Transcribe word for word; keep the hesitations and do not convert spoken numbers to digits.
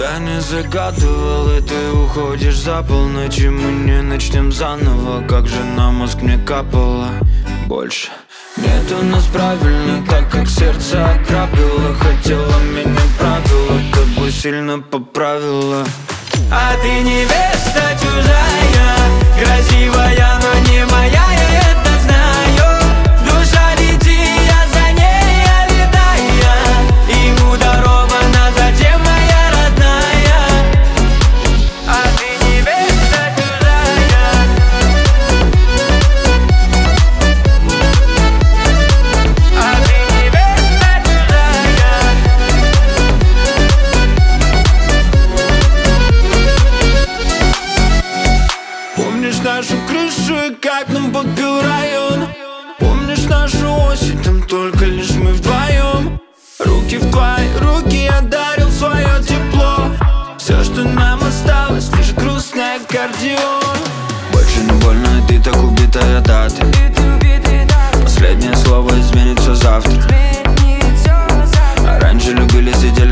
Я не загадывал, и ты уходишь за полночь, и мы не начнем заново. Как же на мозг мне капало больше. Нет у нас правильно, так как сердце ограбило. Хотела меня правила, тобой сильно поправила. А ты невеста чужая, красивая, но не моя, я это знаю. Душа летит, я за ней, я летаю. Ему дорога на зачем, моя родная. А ты невеста чужая. А ты невеста чужая. Помнишь нашу крышу и как нам подпел район? Помнишь нашу осень, там только лишь мы вдвоем. Руки в твои руки, я дарил свое тепло. Все, что нам осталось, лишь грустный аккордеон. Больше не больно, ты так убитая дата. Последнее слово изменится завтра. А раньше любили, сидели